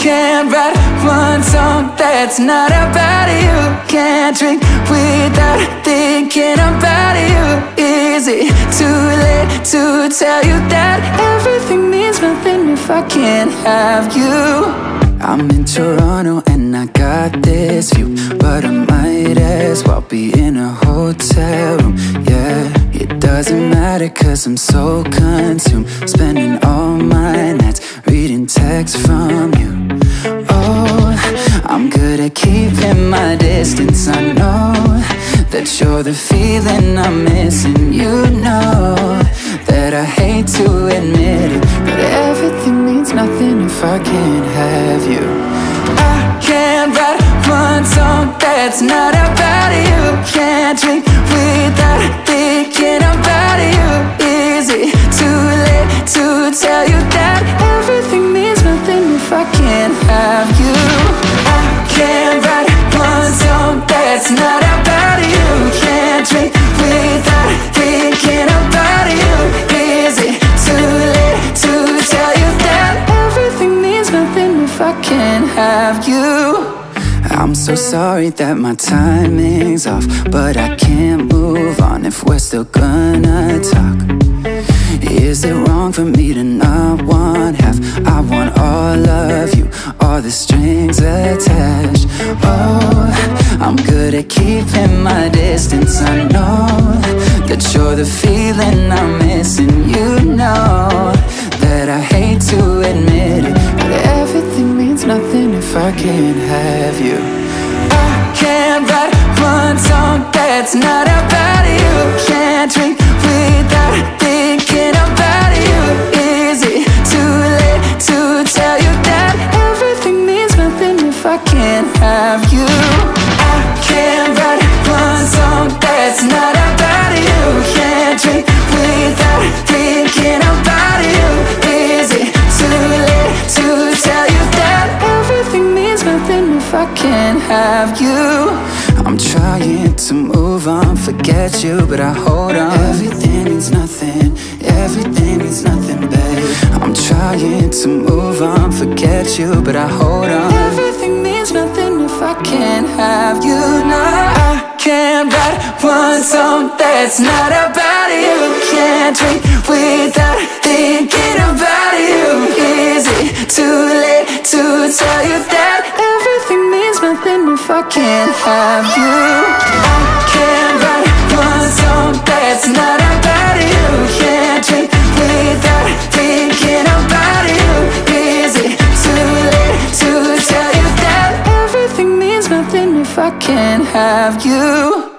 can't write one song that's not about you. Can't drink without thinking about you. Is it too late to tell you that everything means nothing if I can't have you? I'm in Toronto and I got this view, but I might as well be in a hotel room, yeah. It doesn't matter cause I'm so consumed, spending all my nights reading texts from you. Oh, I'm good at keeping my distance. I know that you're the feeling I'm missing. You know that I hate to admit it, but everything means nothing if I can't have you. I can't write one song that's not about you. Can't drink without thinking about you. Is it too late to tell you that everything means nothing if I can't have you? I can't write one song that's not about you. Can't drink without thinking about you. Is it too late to tell you that everything means nothing if I can't have you? I'm so sorry that my timing's off, but I can't move on if we're still gonna talk. Is it wrong for me to not want half? I want all of you, all the strings attached. Oh, I'm good at keeping my distance. I know that you're the feeling I'm missing. You know that I hate to admit it, but everything means nothing if I can't have you. I can't write one song that's not about you. Can't drink without thinking about you. Is it too late to tell you that everything means nothing if I can't have you? I can't write one song that's not about you. Can't drink without thinking about you. Is it too late to tell you that everything means nothing if I can't have you? I'm trying to move on, forget you, but I hold on. Everything means nothing, everything means nothing, babe. I'm trying to move on, forget you, but I hold on. Everything means nothing if I can't have you. No, I can't write one song that's not about you. Can't drink without thinking about you. Is it too late to tell you that everything means nothing if I can't have you? I can't write one song that's not about you. Can't drink without thinking about you. Is it too late to tell you that everything means nothing if I can't have you?